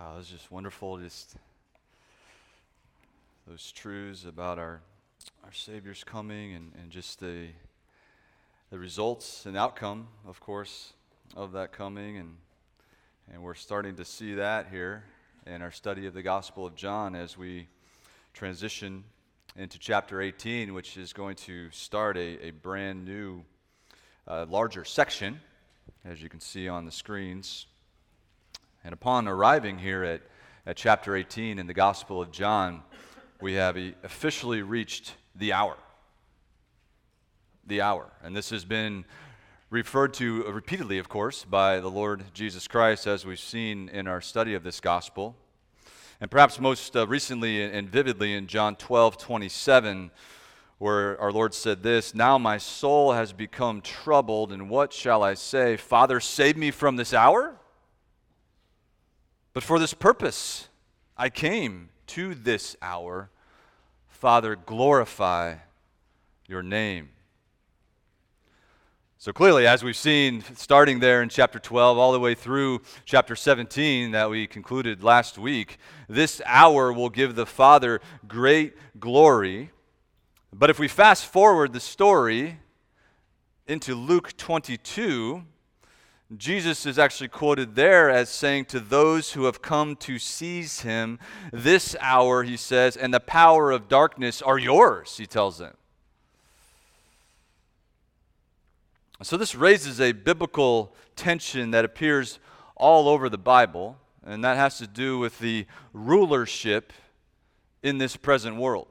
Wow, it was just wonderful, just those truths about our Savior's coming and just the results and outcome, of course, of that coming. And we're starting to see that here in our study of the Gospel of John as we transition into chapter 18, which is going to start a brand new, larger section, as you can see on the screens. And upon arriving here at chapter 18 in the Gospel of John, we have officially reached the hour. The hour. And this has been referred to repeatedly, of course, by the Lord Jesus Christ, as we've seen in our study of this Gospel. And perhaps most recently and vividly in John 12:27, where our Lord said this, "Now my soul has become troubled, and what shall I say? Father, save me from this hour? But for this purpose I came to this hour. Father, glorify your name." So clearly, as we've seen, starting there in chapter 12, all the way through chapter 17 that we concluded last week, this hour will give the Father great glory. But if we fast forward the story into Luke 22, Jesus is actually quoted there as saying to those who have come to seize him, "This hour," he says, "and the power of darkness are yours," he tells them. So this raises a biblical tension that appears all over the Bible, and that has to do with the rulership in this present world.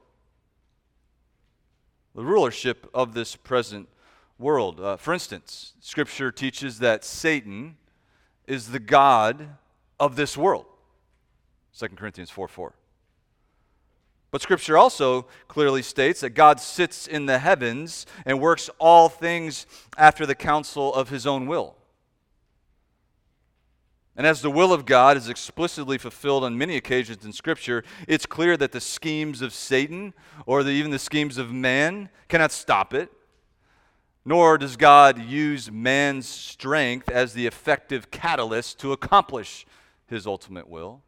The rulership of this present world. For instance, Scripture teaches that Satan is the god of this world. 2 Corinthians 4:4. But Scripture also clearly states that God sits in the heavens and works all things after the counsel of his own will. And as the will of God is explicitly fulfilled on many occasions in Scripture, it's clear that the schemes of Satan or even the schemes of man cannot stop it. Nor does God use man's strength as the effective catalyst to accomplish his ultimate will.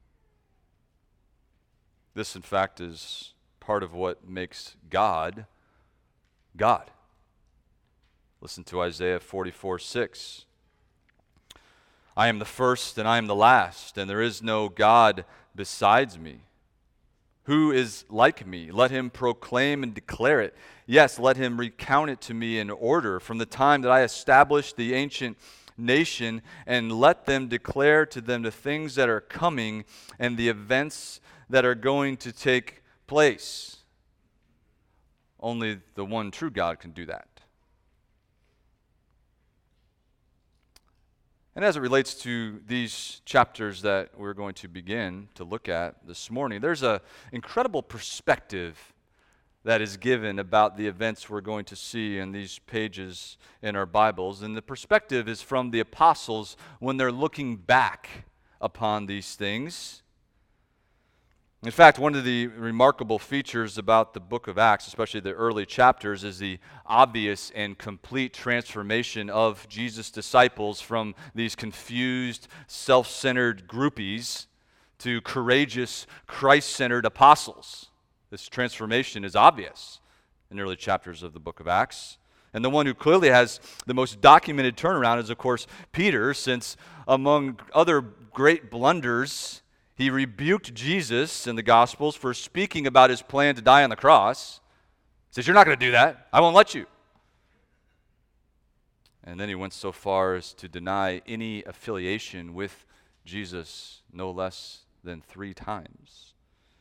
This, in fact, is part of what makes God, God. Listen to Isaiah 44:6. "I am the first and I am the last, and there is no God besides me. Who is like me? Let him proclaim and declare it. Yes, let him recount it to me in order from the time that I established the ancient nation, and let them declare to them the things that are coming and the events that are going to take place." Only the one true God can do that. And as it relates to these chapters that we're going to begin to look at this morning, there's an incredible perspective that is given about the events we're going to see in these pages in our Bibles. And the perspective is from the apostles when they're looking back upon these things. In fact, one of the remarkable features about the book of Acts, especially the early chapters, is the obvious and complete transformation of Jesus' disciples from these confused, self-centered groupies to courageous, Christ-centered apostles. This transformation is obvious in the early chapters of the book of Acts. And the one who clearly has the most documented turnaround is, of course, Peter, since among other great blunders, he rebuked Jesus in the Gospels for speaking about his plan to die on the cross. He says, "You're not going to do that. I won't let you." And then he went so far as to deny any affiliation with Jesus no less than 3 times.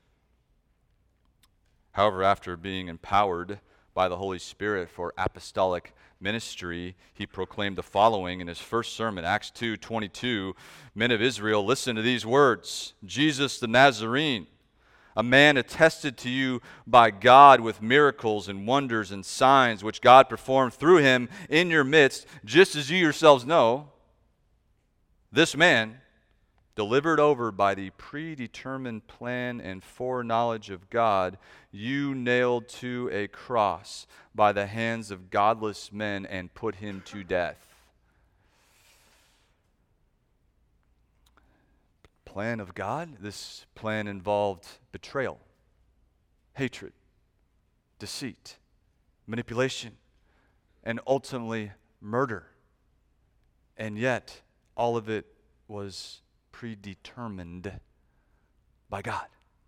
However, after being empowered by the Holy Spirit for apostolic ministry, he proclaimed the following in his first sermon, Acts 2:22. "Men of Israel, listen to these words. Jesus the Nazarene, a man attested to you by God with miracles and wonders and signs which God performed through him in your midst, just as you yourselves know. This man, delivered over by the predetermined plan and foreknowledge of God, you nailed to a cross by the hands of godless men and put him to death." plan of God. This plan involved betrayal, hatred, deceit, manipulation, and ultimately murder. And yet, all of it was predetermined by God.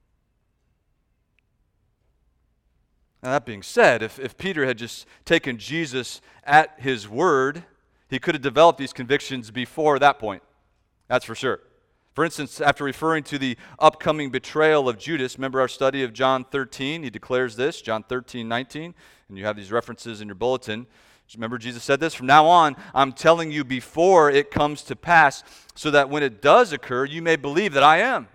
Now, that being said, if Peter had just taken Jesus at his word, he could have developed these convictions before that point. That's for sure. For instance, after referring to the upcoming betrayal of Judas, remember our study of John 13? He declares this, John 13:19, and you have these references in your bulletin. Remember, Jesus said this, "From now on, I'm telling you before it comes to pass, so that when it does occur, you may believe that I am."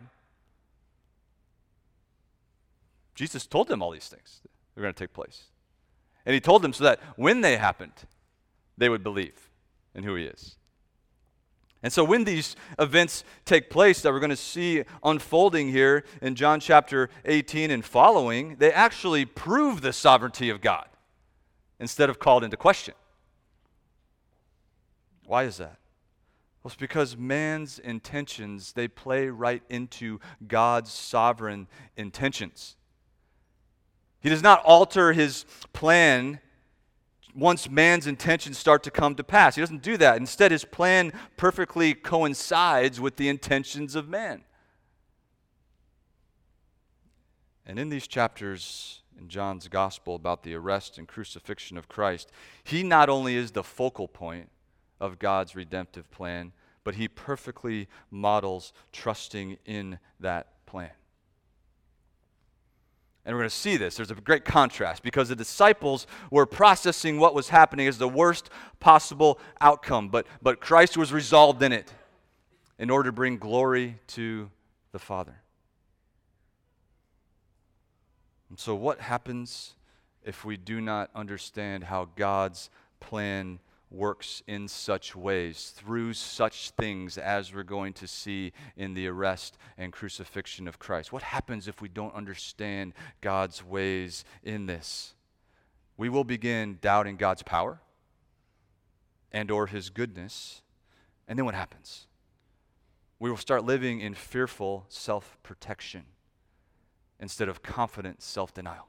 Jesus told them all these things that were going to take place. And he told them so that when they happened, they would believe in who he is. And so when these events take place that we're going to see unfolding here in John chapter 18 and following, they actually prove the sovereignty of God instead of called into question. Why is that? Well, it's because man's intentions, they play right into God's sovereign intentions. He does not alter his plan once man's intentions start to come to pass. He doesn't do that. Instead, his plan perfectly coincides with the intentions of man. And in these chapters in John's gospel about the arrest and crucifixion of Christ, he not only is the focal point of God's redemptive plan, but he perfectly models trusting in that plan. And we're going to see this. There's a great contrast because the disciples were processing what was happening as the worst possible outcome, but Christ was resolved in it in order to bring glory to the Father. And so what happens if we do not understand how God's plan works in such ways, through such things as we're going to see in the arrest and crucifixion of Christ? What happens if we don't understand God's ways in this? We will begin doubting God's power and or his goodness. And then what happens? We will start living in fearful self-protection instead of confident self-denial.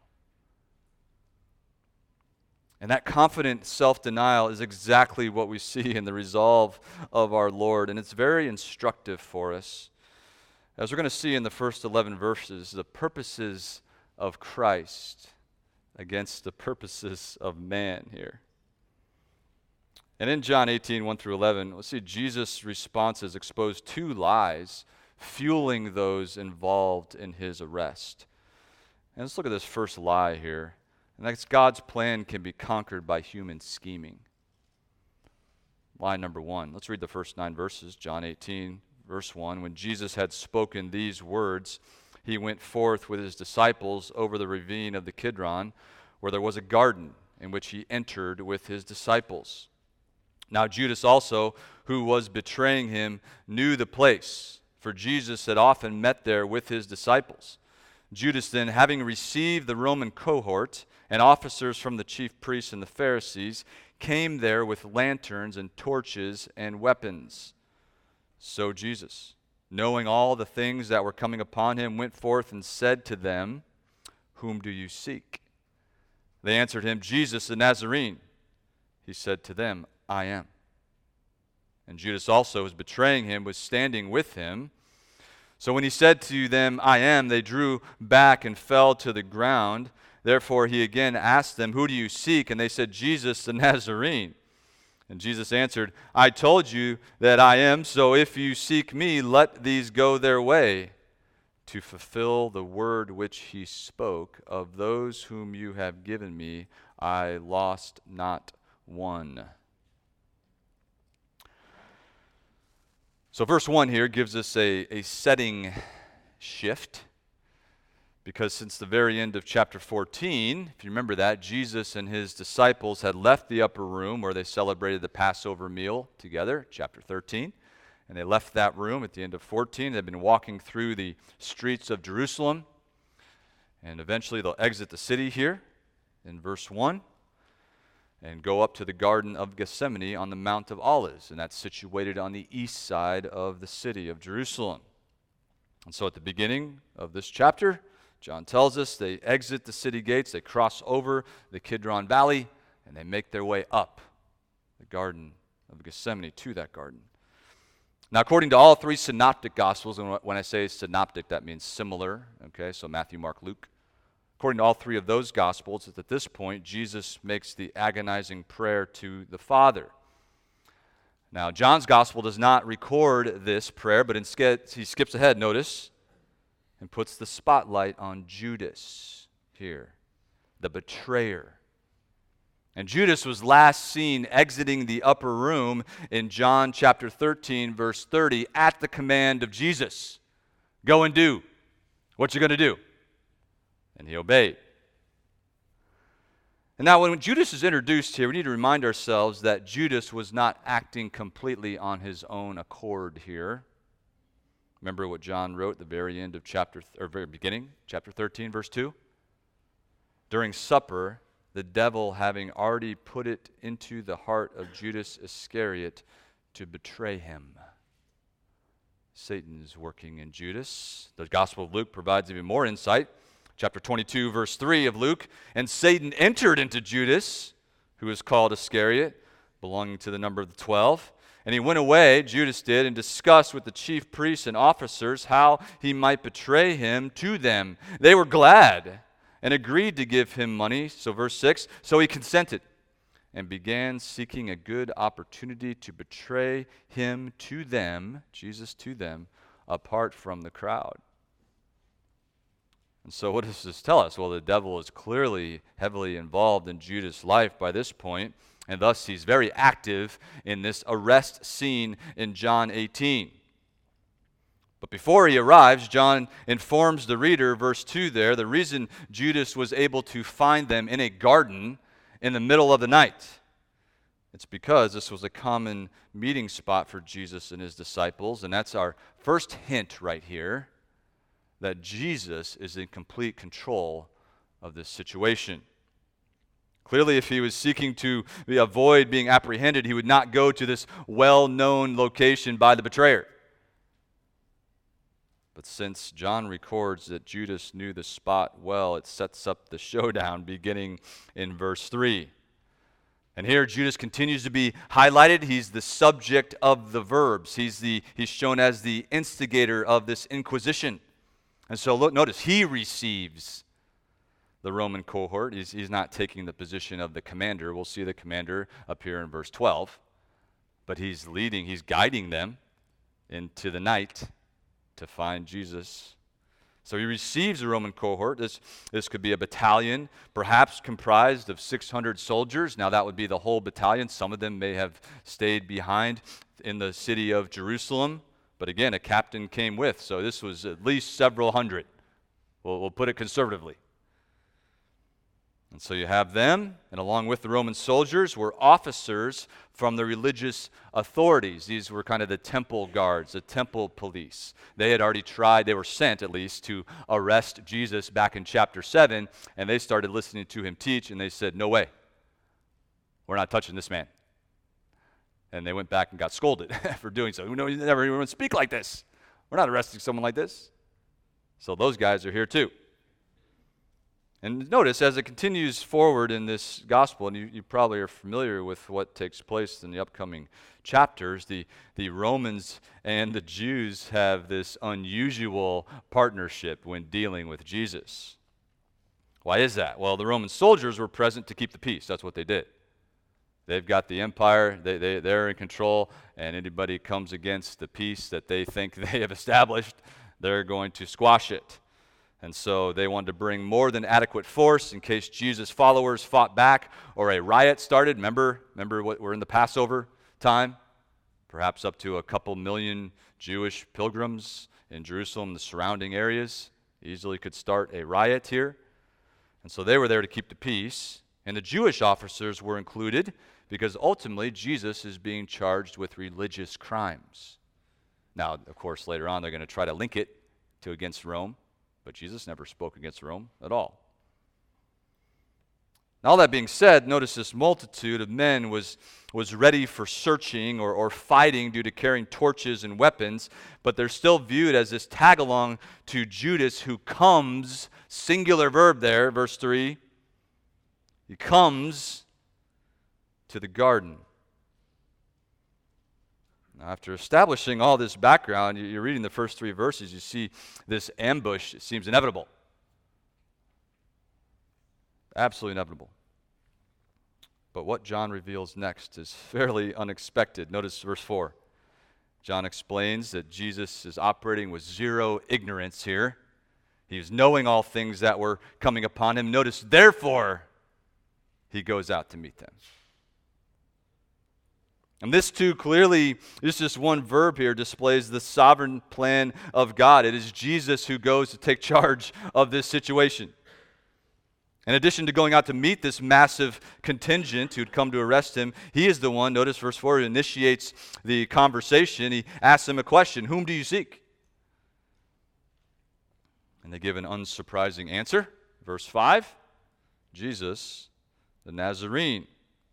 And that confident self-denial is exactly what we see in the resolve of our Lord. And it's very instructive for us. As we're going to see in the first 11 verses, the purposes of Christ against the purposes of man here. And in John 18, 1 through 11, we'll see Jesus' responses expose two lies fueling those involved in his arrest. And let's look at this first lie here. And that's God's plan can be conquered by human scheming. Lie number one. Let's read the first 9 verses. John 18, verse 1. When Jesus had spoken these words, he went forth with his disciples over the ravine of the Kidron, where there was a garden, in which he entered with his disciples. Now Judas also, who was betraying him, knew the place, for Jesus had often met there with his disciples. Judas then, having received the Roman cohort and officers from the chief priests and the Pharisees, came there with lanterns and torches and weapons. So Jesus, knowing all the things that were coming upon him, went forth and said to them, "Whom do you seek?" They answered him, "Jesus the Nazarene." He said to them, "I am." And Judas also, who was betraying him, was standing with him. So when he said to them, "I am," they drew back and fell to the ground. Therefore he again asked them, "Who do you seek?" And they said, "Jesus the Nazarene." And Jesus answered, "I told you that I am, so if you seek me, let these go their way, to fulfill the word which he spoke, of those whom you have given me, I lost not one." So verse 1 here gives us a setting shift, because since the very end of chapter 14, if you remember that, Jesus and his disciples had left the upper room where they celebrated the Passover meal together, chapter 13, and they left that room at the end of 14. They've been walking through the streets of Jerusalem, and eventually they'll exit the city here in verse 1 and go up to the Garden of Gethsemane on the Mount of Olives, and that's situated on the east side of the city of Jerusalem. And so at the beginning of this chapter, John tells us they exit the city gates, they cross over the Kidron Valley, and they make their way up the Garden of Gethsemane to that garden. Now, according to all three synoptic gospels, and when I say synoptic, that means similar, okay, so Matthew, Mark, Luke. According to all three of those gospels, at this point, Jesus makes the agonizing prayer to the Father. Now, John's gospel does not record this prayer, but instead he skips ahead, notice, and puts the spotlight on Judas here, the betrayer. And Judas was last seen exiting the upper room in John chapter 13, verse 30, at the command of Jesus. Go and do what you're going to do. And he obeyed. And now when Judas is introduced here, we need to remind ourselves that Judas was not acting completely on his own accord here. Remember what John wrote at the very end of very beginning, chapter 13, verse 2? During supper, the devil having already put it into the heart of Judas Iscariot to betray him. Satan is working in Judas. The Gospel of Luke provides even more insight. Chapter 22, verse 3 of Luke, and Satan entered into Judas, who is called Iscariot, belonging to the number of the 12. And he went away, Judas did, and discussed with the chief priests and officers how he might betray him to them. They were glad and agreed to give him money. So verse 6, so he consented and began seeking a good opportunity to betray him to them, Jesus to them, apart from the crowd. And so what does this tell us? Well, the devil is clearly heavily involved in Judas' life by this point, and thus he's very active in this arrest scene in John 18. But before he arrives, John informs the reader, verse 2 there, the reason Judas was able to find them in a garden in the middle of the night. It's because this was a common meeting spot for Jesus and his disciples, and that's our first hint right here, that Jesus is in complete control of this situation. Clearly, if he was seeking to avoid being apprehended, he would not go to this well-known location by the betrayer. But since John records that Judas knew the spot well, it sets up the showdown beginning in verse 3. And here Judas continues to be highlighted. He's the subject of the verbs. He's shown as the instigator of this inquisition. And so look, notice, he receives the Roman cohort. He's not taking the position of the commander. We'll see the commander up here in verse 12. But he's guiding them into the night to find Jesus. So he receives the Roman cohort. This could be a battalion, perhaps comprised of 600 soldiers. Now that would be the whole battalion. Some of them may have stayed behind in the city of Jerusalem. But again, a captain came with, so this was at least several hundred. We'll put it conservatively. And so you have them, and along with the Roman soldiers were officers from the religious authorities. These were kind of the temple guards, the temple police. They were sent at least to arrest Jesus back in chapter 7, and they started listening to him teach, and they said, no way, we're not touching this man. And they went back and got scolded for doing so. You never even speak like this. We're not arresting someone like this. So those guys are here too. And notice, as it continues forward in this gospel, and you probably are familiar with what takes place in the upcoming chapters, the Romans and the Jews have this unusual partnership when dealing with Jesus. Why is that? Well, the Roman soldiers were present to keep the peace. That's what they did. They've got the empire, they're in control, and anybody comes against the peace that they think they have established, they're going to squash it. And so they wanted to bring more than adequate force in case Jesus' followers fought back or a riot started. Remember what we're in the Passover time? Perhaps up to a couple million Jewish pilgrims in Jerusalem, the surrounding areas, easily could start a riot here. And so they were there to keep the peace. And the Jewish officers were included because ultimately Jesus is being charged with religious crimes. Now, of course, later on they're going to try to link it to against Rome. But Jesus never spoke against Rome at all. Now, all that being said, notice this multitude of men was ready for searching or fighting due to carrying torches and weapons, but they're still viewed as this tag-along to Judas, who comes, singular verb there, verse 3, he comes to the garden. Now, after establishing all this background, you're reading the first 3 verses, you see this ambush. It seems inevitable. Absolutely inevitable. But what John reveals next is fairly unexpected. Notice verse 4. John explains that Jesus is operating with zero ignorance here. He's knowing all things that were coming upon him. Notice, therefore, he goes out to meet them. And this too clearly, just one verb here displays the sovereign plan of God. It is Jesus who goes to take charge of this situation. In addition to going out to meet this massive contingent who'd come to arrest him, he is the one, notice verse 4, who initiates the conversation. He asks them a question: whom do you seek? And they give an unsurprising answer. Verse 5, Jesus, the Nazarene.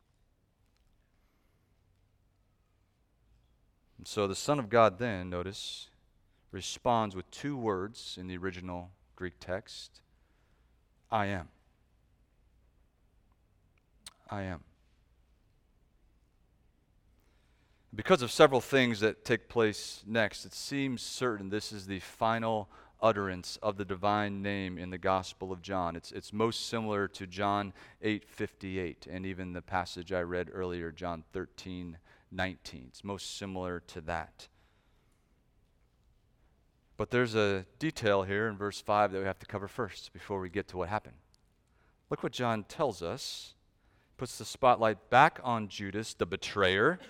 And so the Son of God then, notice, responds with 2 words in the original Greek text: I am. I am. Because of several things that take place next, it seems certain this is the final utterance of the divine name in the Gospel of John. It's most similar to John 8:58 and even the passage I read earlier, John 13:19. It's most similar to that. But there's a detail here in verse 5 that we have to cover first before we get to what happened. Look what John tells us. Puts the spotlight back on Judas, the betrayer.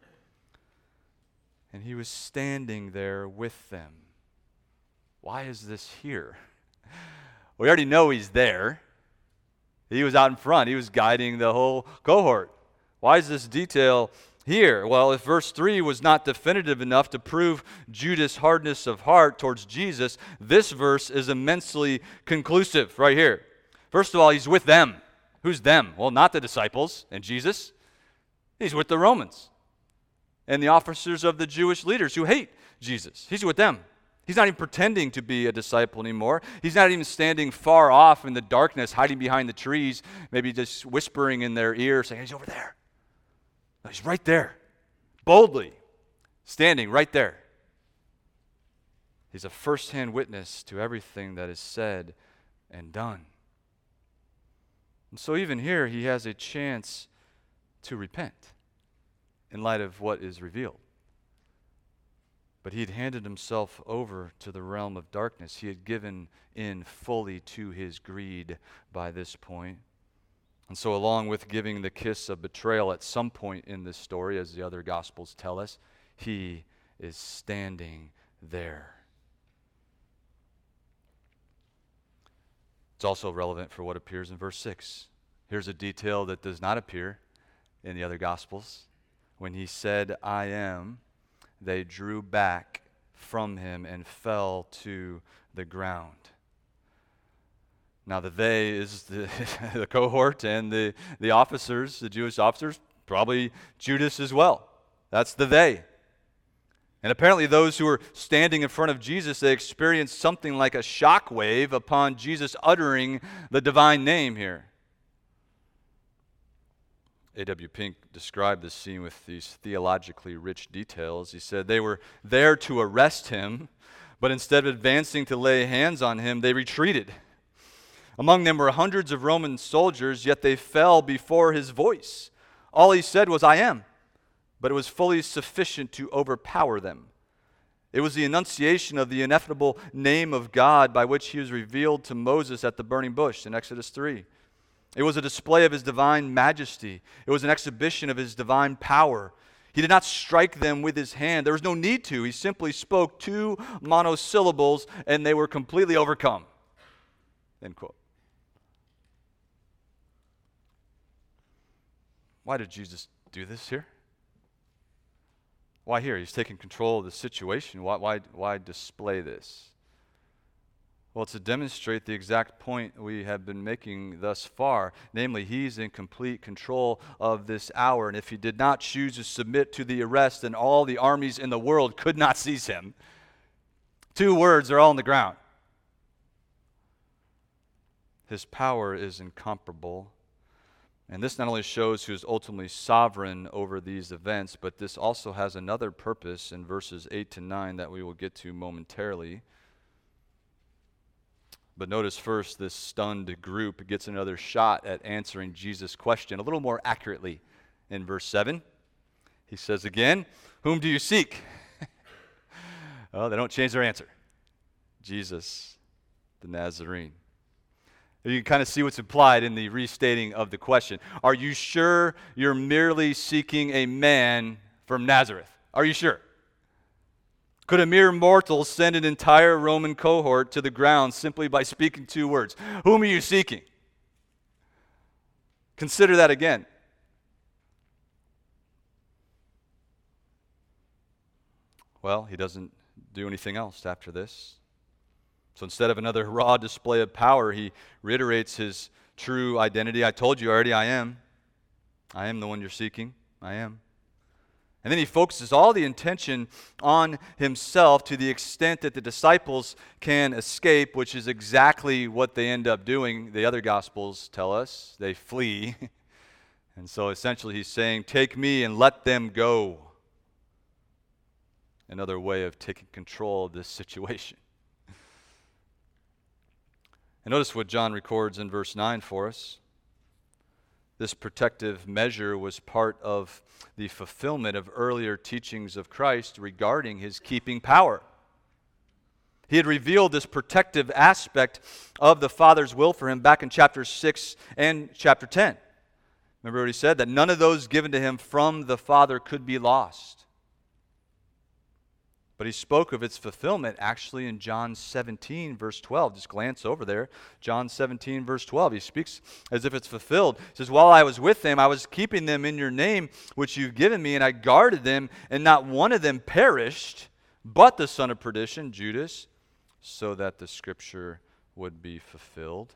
And he was standing there with them. Why is this here? We already know he's there. He was out in front. He was guiding the whole cohort. Why is this detail here? Well, if verse 3 was not definitive enough to prove Judas' hardness of heart towards Jesus, this verse is immensely conclusive right here. First of all, he's with them. Who's them? Well, not the disciples and Jesus. He's with the Romans and the officers of the Jewish leaders who hate Jesus. He's with them. He's not even pretending to be a disciple anymore. He's not even standing far off in the darkness, hiding behind the trees, maybe just whispering in their ear, saying, he's over there. No, he's right there, boldly standing right there. He's a first-hand witness to everything that is said and done. And so even here, he has a chance to repent in light of what is revealed. But he'd handed himself over to the realm of darkness. He had given in fully to his greed by this point. And so along with giving the kiss of betrayal at some point in this story, as the other Gospels tell us, he is standing there. It's also relevant for what appears in verse 6. Here's a detail that does not appear in the other Gospels. When he said, I am, they drew back from him and fell to the ground. Now the they is the cohort and the officers, the Jewish officers, probably Judas as well. That's the they. And apparently those who were standing in front of Jesus, they experienced something like a shock wave upon Jesus uttering the divine name here. A.W. Pink described this scene with these theologically rich details. He said they were there to arrest him, but instead of advancing to lay hands on him, they retreated. Among them were hundreds of Roman soldiers, yet they fell before his voice. All he said was, I am. But it was fully sufficient to overpower them. It was the enunciation of the ineffable name of God by which he was revealed to Moses at the burning bush in Exodus 3. It was a display of his divine majesty. It was an exhibition of his divine power. He did not strike them with his hand. There was no need to. He simply spoke 2 monosyllables and they were completely overcome. End quote. Why did Jesus do this here? Why here? He's taking control of the situation. Why display this? Well, to demonstrate the exact point we have been making thus far, namely, he's in complete control of this hour. And if he did not choose to submit to the arrest, then all the armies in the world could not seize him. 2 words are all on the ground. His power is incomparable. And this not only shows who is ultimately sovereign over these events, but this also has another purpose in verses 8 to 9 that we will get to momentarily. But notice first, this stunned group gets another shot at answering Jesus' question a little more accurately. In verse 7, he says again, "Whom do you seek?" Well, they don't change their answer. Jesus, the Nazarene. You can kind of see what's implied in the restating of the question. Are you sure you're merely seeking a man from Nazareth? Are you sure? Could a mere mortal send an entire Roman cohort to the ground simply by speaking 2 words? Whom are you seeking? Consider that again. Well, he doesn't do anything else after this. So instead of another raw display of power, he reiterates his true identity. I told you already, I am. I am the one you're seeking. I am. And then he focuses all the attention on himself to the extent that the disciples can escape, which is exactly what they end up doing. The other Gospels tell us they flee. And so essentially he's saying, take me and let them go. Another way of taking control of this situation. And notice what John records in verse 9 for us. This protective measure was part of the fulfillment of earlier teachings of Christ regarding his keeping power. He had revealed this protective aspect of the Father's will for him back in chapter 6 and chapter 10. Remember what he said? That none of those given to him from the Father could be lost. But he spoke of its fulfillment actually in John 17, verse 12. Just glance over there. John 17, verse 12. He speaks as if it's fulfilled. He says, while I was with them, I was keeping them in your name, which you've given me, and I guarded them, and not one of them perished, but the son of perdition, Judas, so that the scripture would be fulfilled.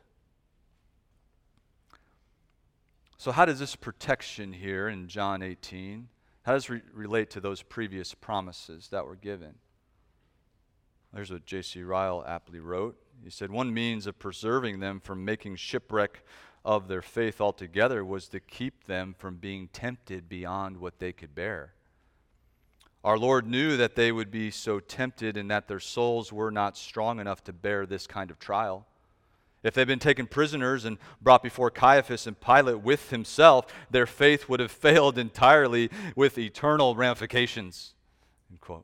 So how does this protection here in John 18, how does it relate to those previous promises that were given? There's what J.C. Ryle aptly wrote. He said, one means of preserving them from making shipwreck of their faith altogether was to keep them from being tempted beyond what they could bear. Our Lord knew that they would be so tempted and that their souls were not strong enough to bear this kind of trial. If they'd been taken prisoners and brought before Caiaphas and Pilate with himself, their faith would have failed entirely with eternal ramifications. End quote.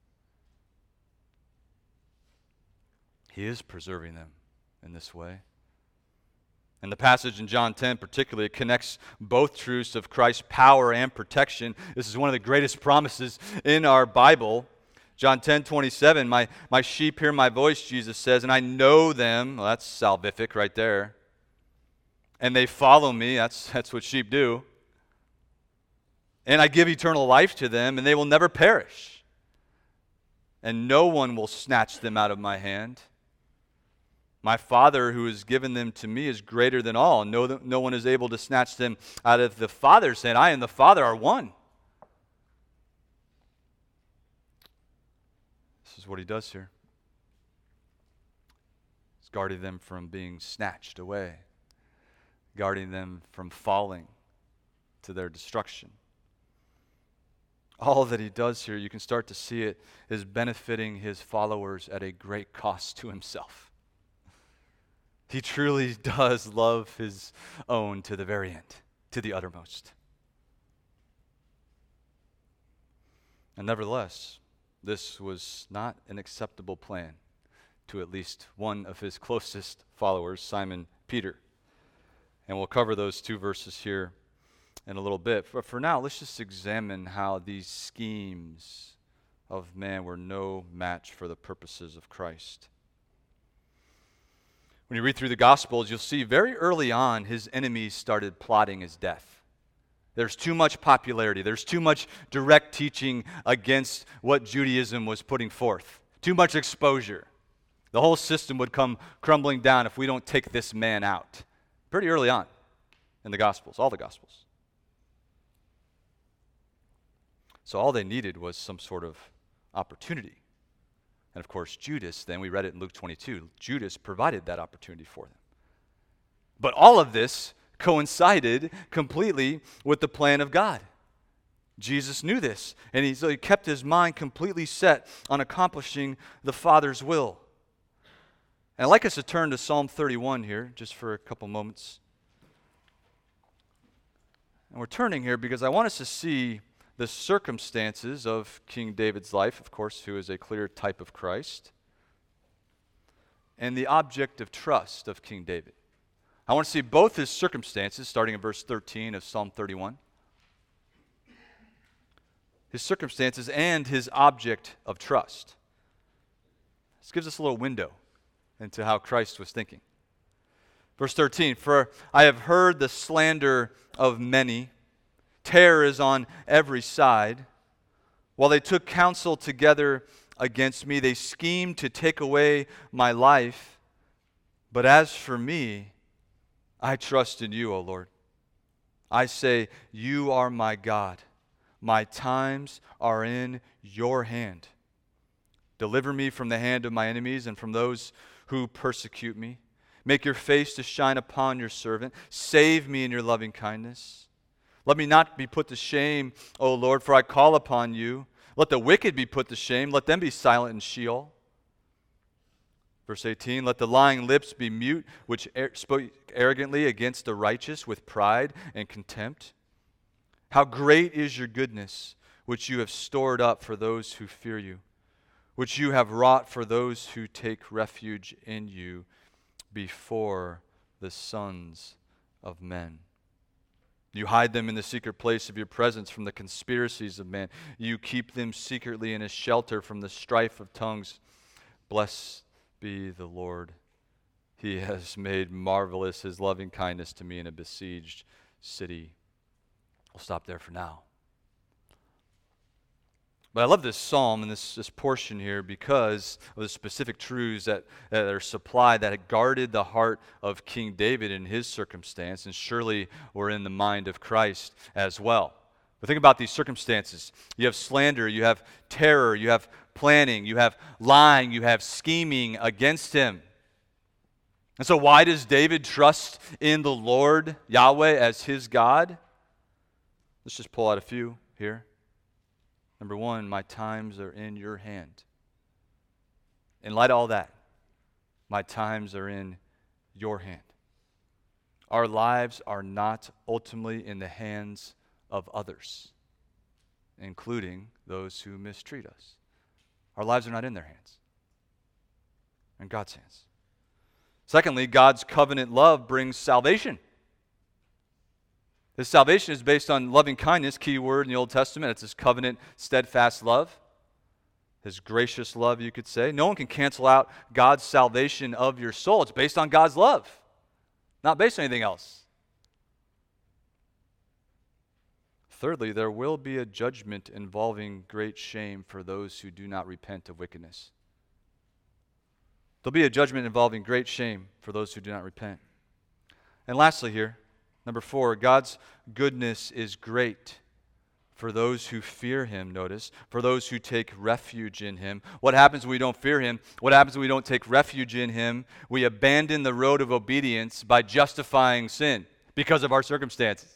He is preserving them in this way. And the passage in John 10 particularly connects both truths of Christ's power and protection. This is one of the greatest promises in our Bible. John 10:27, my sheep hear my voice, Jesus says, and I know them. Well, that's salvific right there. And they follow me. That's what sheep do. And I give eternal life to them, and they will never perish. And no one will snatch them out of my hand. My Father who has given them to me is greater than all. No one is able to snatch them out of the Father's hand. I and the Father are one. This is what he does here. He's guarding them from being snatched away, guarding them from falling to their destruction. All that he does here, you can start to see it, is benefiting his followers at a great cost to himself. He truly does love his own to the very end, to the uttermost. And nevertheless, this was not an acceptable plan to at least one of his closest followers, Simon Peter. And we'll cover those 2 verses here in a little bit. But for now, let's just examine how these schemes of man were no match for the purposes of Christ. When you read through the Gospels, you'll see very early on his enemies started plotting his death. There's too much popularity. There's too much direct teaching against what Judaism was putting forth. Too much exposure. The whole system would come crumbling down if we don't take this man out. Pretty early on in the Gospels, all the Gospels. So all they needed was some sort of opportunity. And of course, Judas, then we read it in Luke 22, Judas provided that opportunity for them. But all of this coincided completely with the plan of God. Jesus knew this, and so he kept his mind completely set on accomplishing the Father's will. And I'd like us to turn to Psalm 31 here, just for a couple moments. And we're turning here because I want us to see the circumstances of King David's life, of course, who is a clear type of Christ, and the object of trust of King David. I want to see both his circumstances, starting in verse 13 of Psalm 31. His circumstances and his object of trust. This gives us a little window into how Christ was thinking. Verse 13, "For I have heard the slander of many. Terror is on every side. While they took counsel together against me, they schemed to take away my life. But as for me, I trust in you, O Lord. I say, you are my God. My times are in your hand. Deliver me from the hand of my enemies and from those who persecute me. Make your face to shine upon your servant. Save me in your loving kindness. Let me not be put to shame, O Lord, for I call upon you. Let the wicked be put to shame. Let them be silent in Sheol." Verse 18, "Let the lying lips be mute, which spoke arrogantly against the righteous with pride and contempt. How great is your goodness, which you have stored up for those who fear you, which you have wrought for those who take refuge in you before the sons of men. You hide them in the secret place of your presence from the conspiracies of man. You keep them secretly in a shelter from the strife of tongues. Blessed be the Lord. He has made marvelous his loving kindness to me in a besieged city." We'll stop there for now. But I love this psalm and this portion here because of the specific truths that are supplied that had guarded the heart of King David in his circumstance, and surely were in the mind of Christ as well. But think about these circumstances. You have slander, you have terror, you have planning, you have lying, you have scheming against him. And so why does David trust in the Lord, Yahweh, as his God? Let's just pull out a few here. Number one, my times are in your hand. In light of all that, my times are in your hand. Our lives are not ultimately in the hands of others, including those who mistreat us. Our lives are not in their hands. They're in God's hands. Secondly, God's covenant love brings salvation. His salvation is based on loving kindness, key word in the Old Testament. It's his covenant, steadfast love. His gracious love, you could say. No one can cancel out God's salvation of your soul. It's based on God's love, not based on anything else. Thirdly, there will be a judgment involving great shame for those who do not repent of wickedness. There'll be a judgment involving great shame for those who do not repent. And lastly here, number 4, God's goodness is great for those who fear him, notice, for those who take refuge in him. What happens when we don't fear him? What happens when we don't take refuge in him? We abandon the road of obedience by justifying sin because of our circumstances.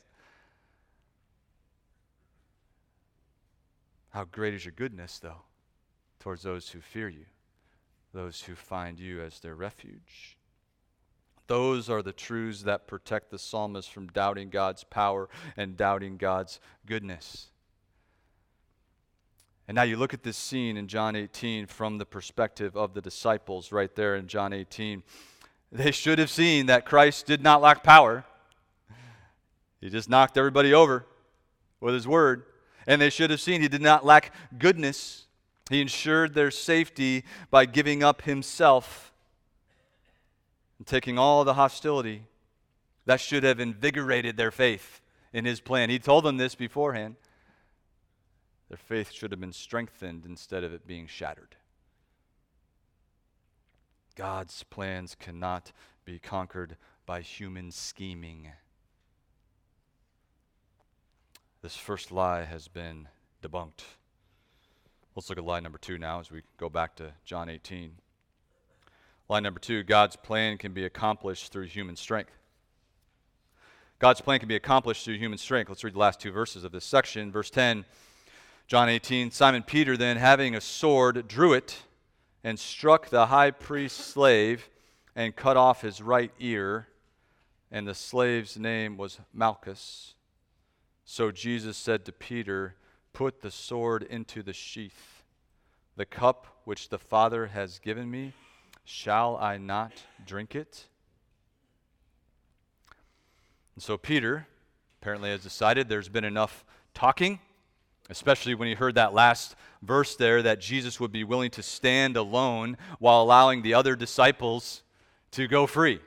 How great is your goodness, though, towards those who fear you, those who find you as their refuge. Those are the truths that protect the psalmist from doubting God's power and doubting God's goodness. And now you look at this scene in John 18 from the perspective of the disciples right there in John 18. They should have seen that Christ did not lack power. He just knocked everybody over with his word. And they should have seen he did not lack goodness. He ensured their safety by giving up himself and taking all the hostility. That should have invigorated their faith in his plan. He told them this beforehand. Their faith should have been strengthened instead of it being shattered. God's plans cannot be conquered by human scheming. This first lie has been debunked. Let's look at lie number 2 now as we go back to John 18. Lie number 2, God's plan can be accomplished through human strength. God's plan can be accomplished through human strength. Let's read the last 2 verses of this section. Verse 10, John 18, Simon Peter then, having a sword, drew it and struck the high priest's slave and cut off his right ear, and the slave's name was Malchus. So Jesus said to Peter, put the sword into the sheath. The cup which the Father has given me, shall I not drink it? And so Peter apparently has decided there's been enough talking, especially when he heard that last verse there that Jesus would be willing to stand alone while allowing the other disciples to go free.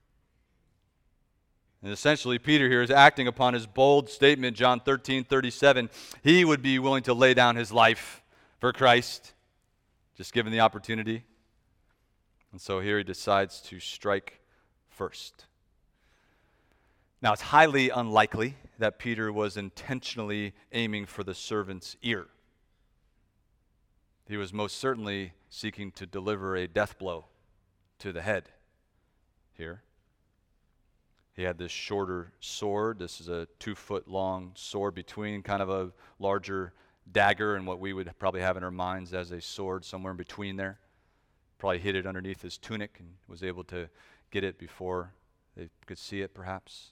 And essentially, Peter here is acting upon his bold statement, John 13:37. He would be willing to lay down his life for Christ, just given the opportunity. And so here he decides to strike first. Now, it's highly unlikely that Peter was intentionally aiming for the servant's ear. He was most certainly seeking to deliver a death blow to the head here. He had this shorter sword. This is a 2-foot-long sword between kind of a larger dagger and what we would probably have in our minds as a sword somewhere in between there. Probably hid it underneath his tunic and was able to get it before they could see it, perhaps.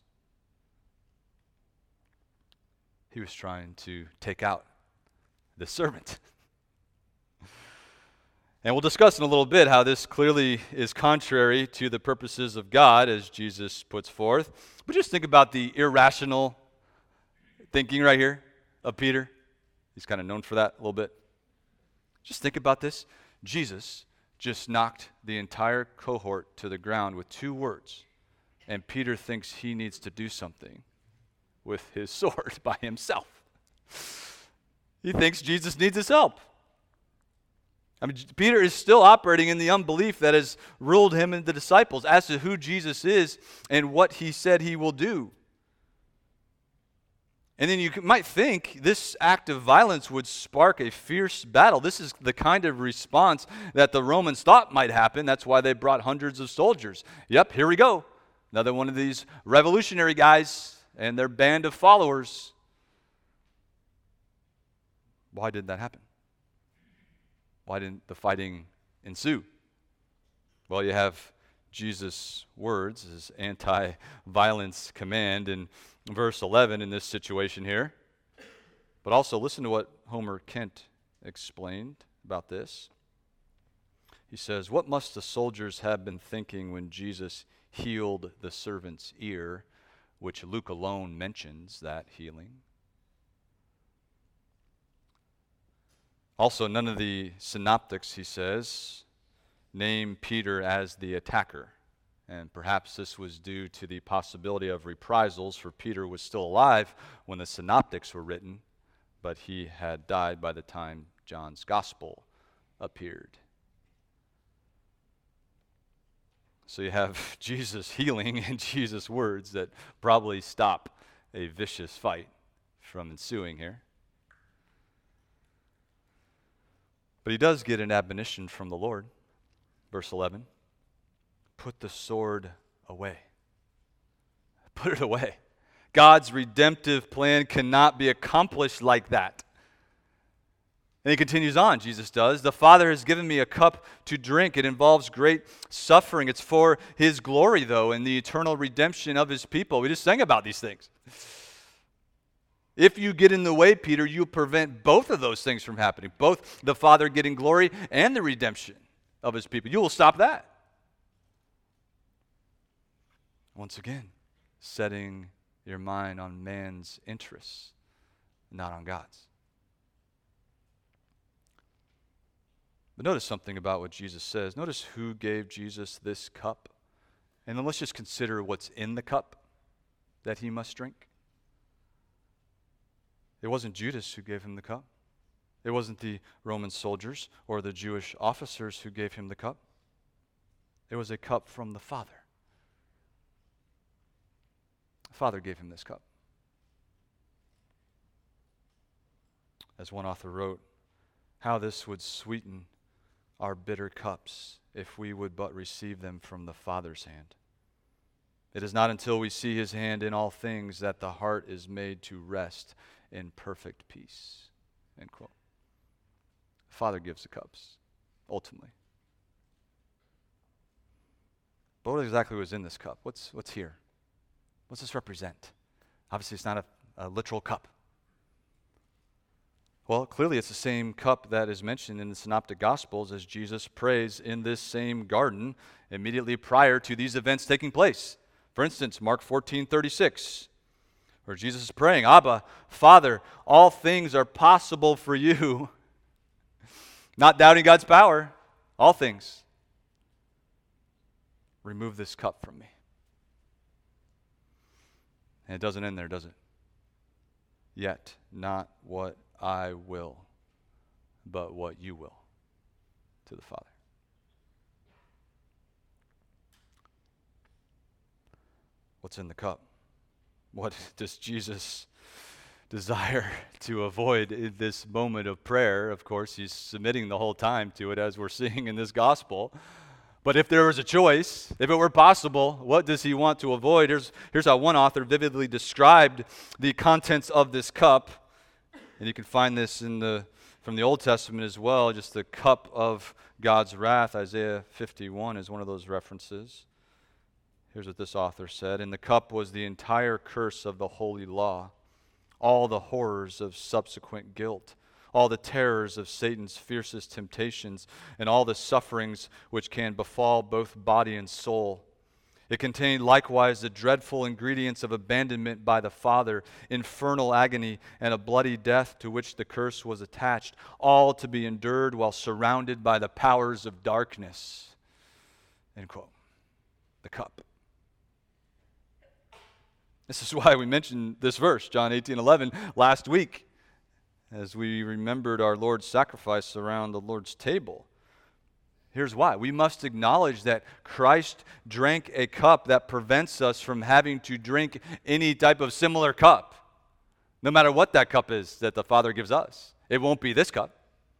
He was trying to take out the servant. And we'll discuss in a little bit how this clearly is contrary to the purposes of God, as Jesus puts forth. But just think about the irrational thinking right here of Peter. He's kind of known for that a little bit. Just think about this. Jesus just knocked the entire cohort to the ground with 2 words. And Peter thinks he needs to do something with his sword by himself. He thinks Jesus needs his help. I mean, Peter is still operating in the unbelief that has ruled him and the disciples as to who Jesus is and what he said he will do. And then you might think this act of violence would spark a fierce battle. This is the kind of response that the Romans thought might happen. That's why they brought hundreds of soldiers. Yep, here we go. Another one of these revolutionary guys and their band of followers. Why did that happen? Why didn't the fighting ensue? Well, you have Jesus' words, his anti-violence command in verse 11 in this situation here. But also listen to what Homer Kent explained about this. He says, what must the soldiers have been thinking when Jesus healed the servant's ear, which Luke alone mentions that healing? Also, none of the synoptics, he says, name Peter as the attacker. And perhaps this was due to the possibility of reprisals, for Peter was still alive when the synoptics were written, but he had died by the time John's gospel appeared. So you have Jesus healing and Jesus' words that probably stop a vicious fight from ensuing here. But he does get an admonition from the Lord. Verse 11, put the sword away. Put it away. God's redemptive plan cannot be accomplished like that. And he continues on, Jesus does. The Father has given me a cup to drink. It involves great suffering. It's for his glory, though, and the eternal redemption of his people. We just sang about these things. If you get in the way, Peter, you prevent both of those things from happening. Both the Father getting glory and the redemption of his people. You will stop that. Once again, setting your mind on man's interests, not on God's. But notice something about what Jesus says. Notice who gave Jesus this cup. And then let's just consider what's in the cup that he must drink. It wasn't Judas who gave him the cup. It wasn't the Roman soldiers or the Jewish officers who gave him the cup. It was a cup from the Father. The Father gave him this cup. As one author wrote, how this would sweeten our bitter cups if we would but receive them from the Father's hand. It is not until we see his hand in all things that the heart is made to rest in perfect peace. End quote. The Father gives the cups, ultimately. But what exactly was in this cup? What's here? What's this represent? Obviously, it's not a literal cup. Well, clearly it's the same cup that is mentioned in the Synoptic Gospels as Jesus prays in this same garden immediately prior to these events taking place. For instance, Mark 14:36, where Jesus is praying, Abba, Father, all things are possible for you. Not doubting God's power, all things. Remove this cup from me. And it doesn't end there, does it? Yet not what I will, but what you will, to the Father. What's in the cup? What does Jesus desire to avoid in this moment of prayer? Of course, he's submitting the whole time to it, as we're seeing in this gospel. But if there was a choice, if it were possible, what does he want to avoid? Here's how one author vividly described the contents of this cup. And you can find this from the Old Testament as well, just the cup of God's wrath. Isaiah 51 is one of those references. Here's what this author said. In the cup was the entire curse of the holy law, all the horrors of subsequent guilt, all the terrors of Satan's fiercest temptations, and all the sufferings which can befall both body and soul. It contained likewise the dreadful ingredients of abandonment by the Father, infernal agony, and a bloody death to which the curse was attached, all to be endured while surrounded by the powers of darkness. End quote. The cup. This is why we mentioned this verse, John 18:11, last week, as we remembered our Lord's sacrifice around the Lord's table. Here's why. We must acknowledge that Christ drank a cup that prevents us from having to drink any type of similar cup, no matter what that cup is that the Father gives us. It won't be this cup.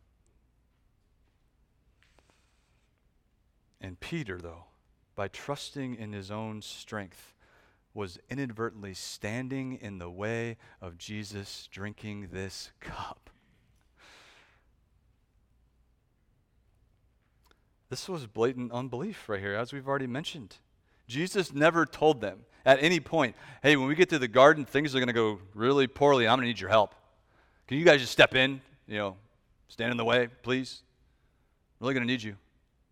And Peter, though, by trusting in his own strength, was inadvertently standing in the way of Jesus drinking this cup. This was blatant unbelief right here, as we've already mentioned. Jesus never told them at any point, hey, when we get to the garden, things are going to go really poorly. I'm going to need your help. Can you guys just step in, stand in the way, please? I'm really going to need you.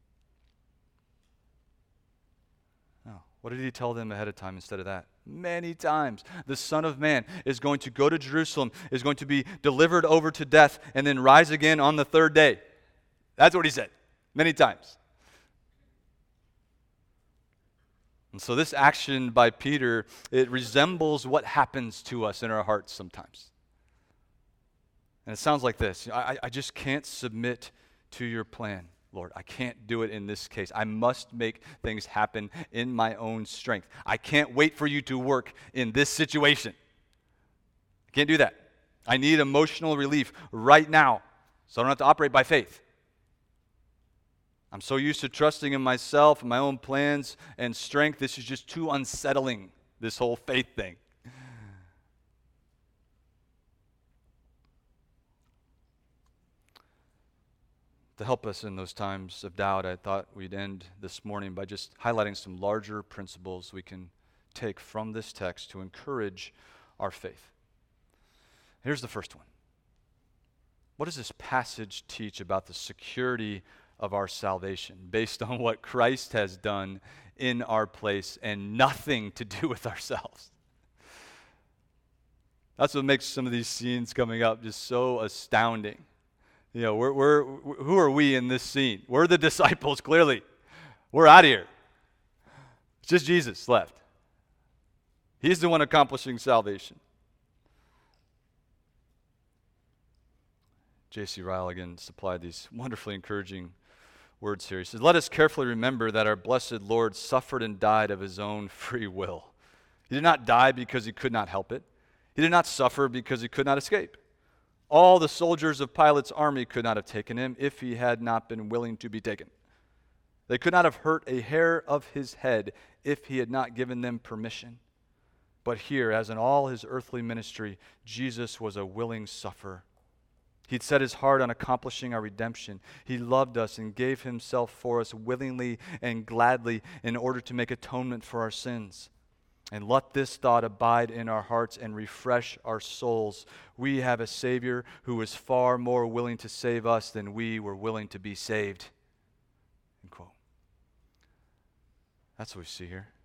No. What did he tell them ahead of time instead of that? Many times. The Son of Man is going to go to Jerusalem, is going to be delivered over to death, and then rise again on the third day. That's what he said. Many times. And so this action by Peter, it resembles what happens to us in our hearts sometimes. And it sounds like this. I just can't submit to your plan, Lord. I can't do it in this case. I must make things happen in my own strength. I can't wait for you to work in this situation. I can't do that. I need emotional relief right now, so I don't have to operate by faith. I'm so used to trusting in myself and my own plans and strength. This is just too unsettling, this whole faith thing. To help us in those times of doubt, I thought we'd end this morning by just highlighting some larger principles we can take from this text to encourage our faith. Here's the first one. What does this passage teach about the security of our salvation based on what Christ has done in our place and nothing to do with ourselves? That's what makes some of these scenes coming up just so astounding. Who are we in this scene? We're the disciples, clearly. We're out of here. It's just Jesus left. He's the one accomplishing salvation. J.C. Ryle again supplied these wonderfully encouraging words here. He says, "Let us carefully remember that our blessed Lord suffered and died of his own free will. He did not die because he could not help it. He did not suffer because he could not escape. All the soldiers of Pilate's army could not have taken him if he had not been willing to be taken. They could not have hurt a hair of his head if he had not given them permission. But here, as in all his earthly ministry, Jesus was a willing sufferer. He'd set his heart on accomplishing our redemption. He loved us and gave himself for us willingly and gladly in order to make atonement for our sins. And let this thought abide in our hearts and refresh our souls. We have a Savior who is far more willing to save us than we were willing to be saved." End quote. That's what we see here.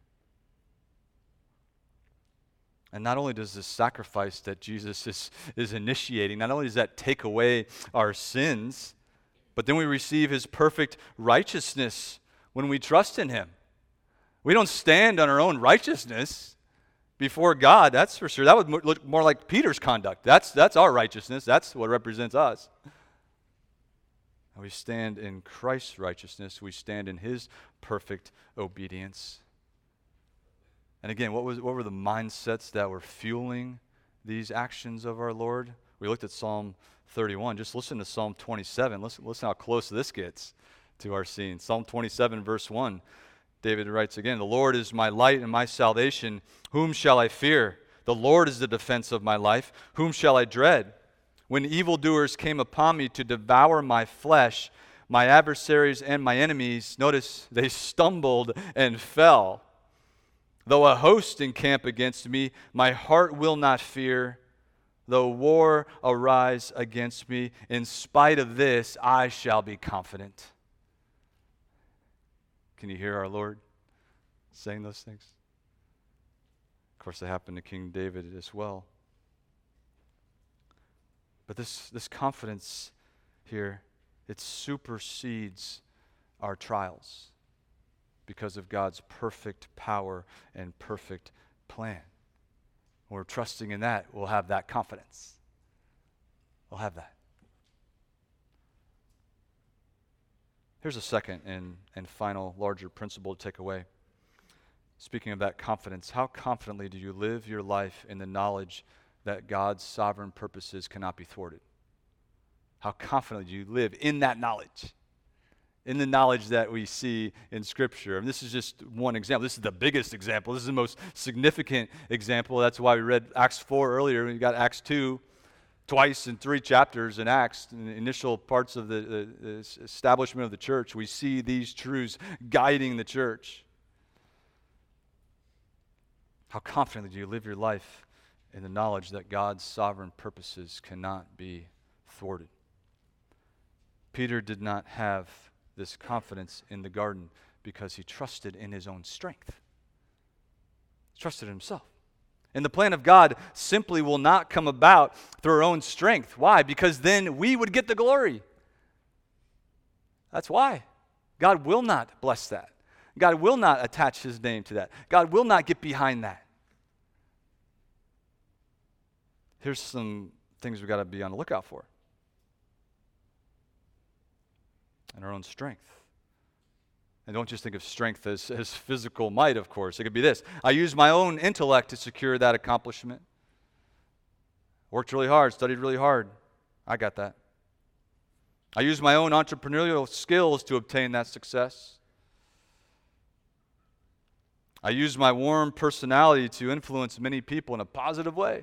And not only does this sacrifice that Jesus is initiating, not only does that take away our sins, but then we receive his perfect righteousness when we trust in him. We don't stand on our own righteousness before God, that's for sure. That would look more like Peter's conduct. That's our righteousness. That's what represents us. And we stand in Christ's righteousness. We stand in his perfect obedience. And again, what were the mindsets that were fueling these actions of our Lord? We looked at Psalm 31. Just listen to Psalm 27. Listen how close this gets to our scene. Psalm 27, verse 1. David writes again, "The Lord is my light and my salvation. Whom shall I fear? The Lord is the defense of my life. Whom shall I dread? When evildoers came upon me to devour my flesh, my adversaries and my enemies," notice, "they stumbled and fell. Though a host encamp against me, my heart will not fear. Though war arise against me, in spite of this, I shall be confident." Can you hear our Lord saying those things? Of course, they happened to King David as well. But this confidence here, it supersedes our trials because of God's perfect power and perfect plan. When we're trusting in that, we'll have that confidence. We'll have that. Here's a second and final larger principle to take away. Speaking of that confidence, how confidently do you live your life in the knowledge that God's sovereign purposes cannot be thwarted? How confidently do you live in that knowledge? In the knowledge that we see in Scripture. And this is just one example. This is the biggest example. This is the most significant example. That's why we read Acts 4 earlier. We got Acts 2 twice in 3 chapters in Acts. In the initial parts of the establishment of the church, we see these truths guiding the church. How confidently do you live your life in the knowledge that God's sovereign purposes cannot be thwarted? Peter did not have this confidence in the garden because he trusted in his own strength. He trusted in himself. And the plan of God simply will not come about through our own strength. Why? Because then we would get the glory. That's why. God will not bless that. God will not attach his name to that. God will not get behind that. Here's some things we've got to be on the lookout for. And our own strength. And don't just think of strength as physical might, of course. It could be this: I use my own intellect to secure that accomplishment. Worked really hard, studied really hard. I got that. I use my own entrepreneurial skills to obtain that success. I use my warm personality to influence many people in a positive way.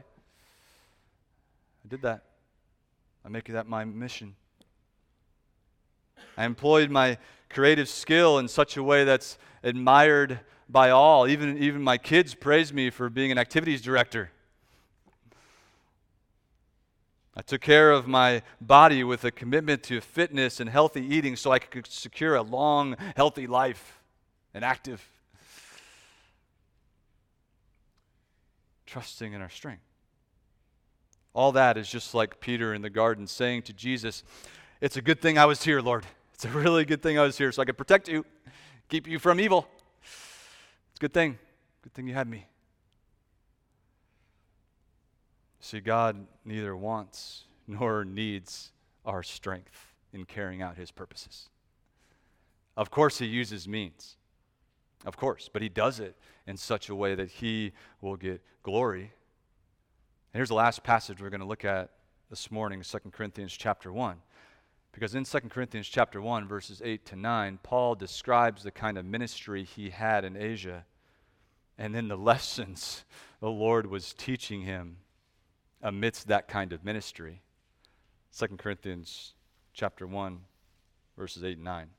I did that. I make that my mission. I employed my creative skill in such a way that's admired by all. Even my kids praise me for being an activities director. I took care of my body with a commitment to fitness and healthy eating so I could secure a long, healthy life and active. Trusting in our strength. All that is just like Peter in the garden saying to Jesus, "It's a good thing I was here, Lord. It's a really good thing I was here so I could protect you, keep you from evil. It's a good thing. Good thing you had me." See, God neither wants nor needs our strength in carrying out his purposes. Of course he uses means. Of course. But he does it in such a way that he will get glory. And here's the last passage we're going to look at this morning, 2 Corinthians chapter 1. Because in 2 Corinthians chapter 1, verses 8 to 9, Paul describes the kind of ministry he had in Asia and then the lessons the Lord was teaching him amidst that kind of ministry. 2 Corinthians chapter 1, verses 8 and 9.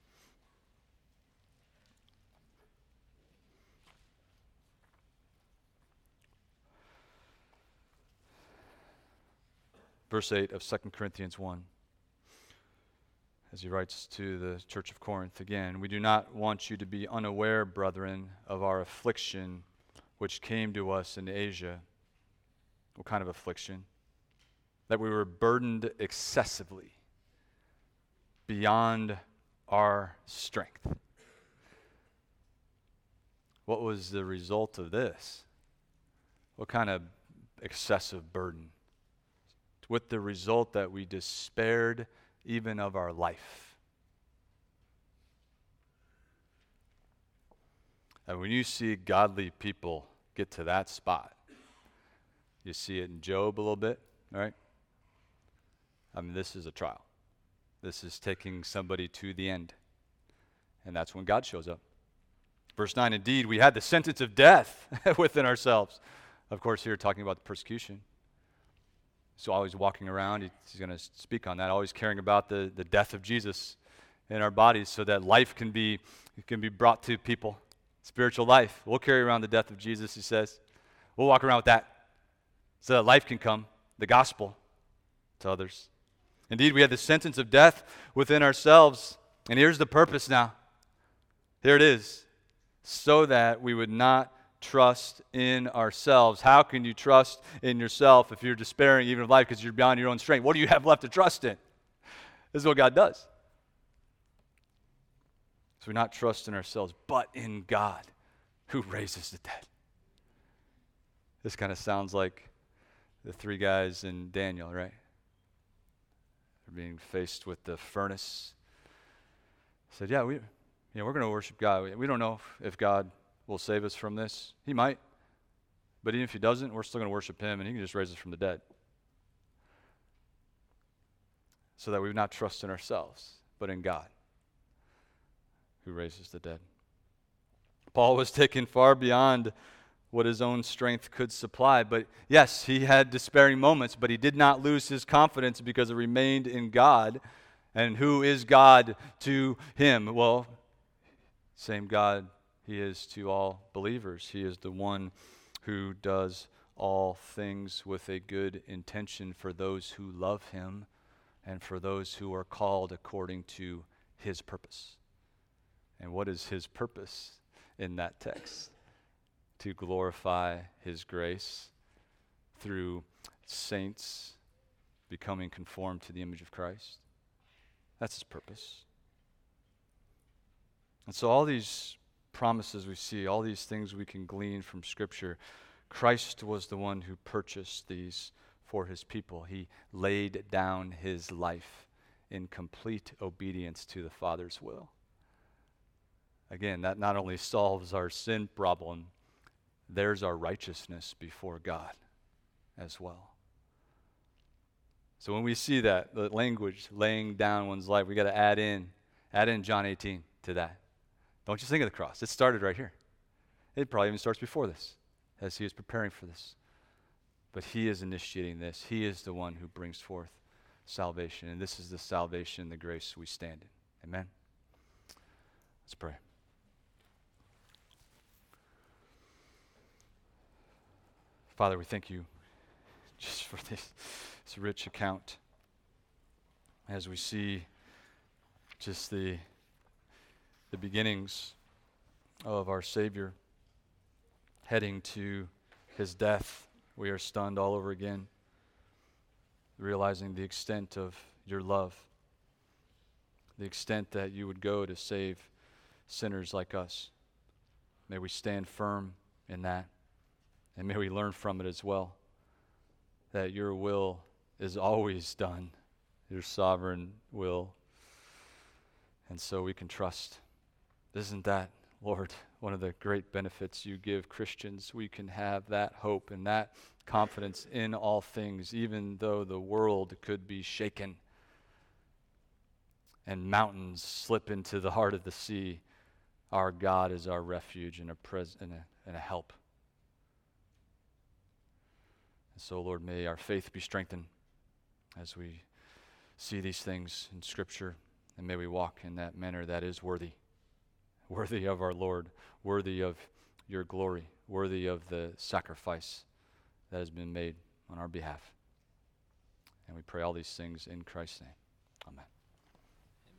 Verse 8 of 2 Corinthians 1. As he writes to the church of Corinth again, we do not want you to be unaware, brethren, of our affliction which came to us in Asia. What kind of affliction? That we were burdened excessively beyond our strength. What was the result of this? What kind of excessive burden? With the result that we despaired even of our life. And when you see godly people get to that spot, you see it in Job a little bit, right? I mean, this is a trial. This is taking somebody to the end. And that's when God shows up. Verse 9, indeed, we had the sentence of death within ourselves. Of course, here talking about the persecution. So always walking around, he's going to speak on that, always caring about the death of Jesus in our bodies so that life can be brought to people, spiritual life. We'll carry around the death of Jesus, he says. We'll walk around with that so that life can come, the gospel, to others. Indeed, we had the sentence of death within ourselves, and here's the purpose now. Here it is, so that we would not trust in ourselves. How can you trust in yourself if you're despairing even of life because you're beyond your own strength? What do you have left to trust in? This is what God does. So we not trust in ourselves, but in God who raises the dead. This kind of sounds like the three guys in Daniel, right? They're being faced with the furnace. Said, we're going to worship God. We don't know if God will save us from this. He might. But even if he doesn't, we're still going to worship him, and he can just raise us from the dead. So that we would not trust in ourselves, but in God, who raises the dead. Paul was taken far beyond what his own strength could supply. But yes, he had despairing moments, but he did not lose his confidence because it remained in God. And who is God to him? Well, same God he is to all believers. He is the one who does all things with a good intention for those who love him and for those who are called according to his purpose. And what is his purpose in that text? To glorify his grace through saints becoming conformed to the image of Christ. That's his purpose. And so all these promises we see, all these things we can glean from Scripture, Christ was the one who purchased these for his people. He laid down his life in complete obedience to the Father's will. Again, that not only solves our sin problem, there's our righteousness before God as well. So when we see that, the language, laying down one's life, we got to add in John 18 to that. Don't just think of the cross. It started right here. It probably even starts before this, as he is preparing for this. But he is initiating this. He is the one who brings forth salvation. And this is the salvation, the grace we stand in. Amen? Let's pray. Father, we thank you just for this rich account as we see just the beginnings of our Savior heading to his death. We are stunned all over again, realizing the extent of your love, the extent that you would go to save sinners like us. May we stand firm in that, and may we learn from it as well, that your will is always done, your sovereign will. And so we can trust. Isn't that, Lord, one of the great benefits you give Christians? We can have that hope and that confidence in all things, even though the world could be shaken and mountains slip into the heart of the sea. Our God is our refuge and a help. And so, Lord, may our faith be strengthened as we see these things in Scripture, and may we walk in that manner that is worthy of our Lord, worthy of your glory, worthy of the sacrifice that has been made on our behalf. And we pray all these things in Christ's name. Amen.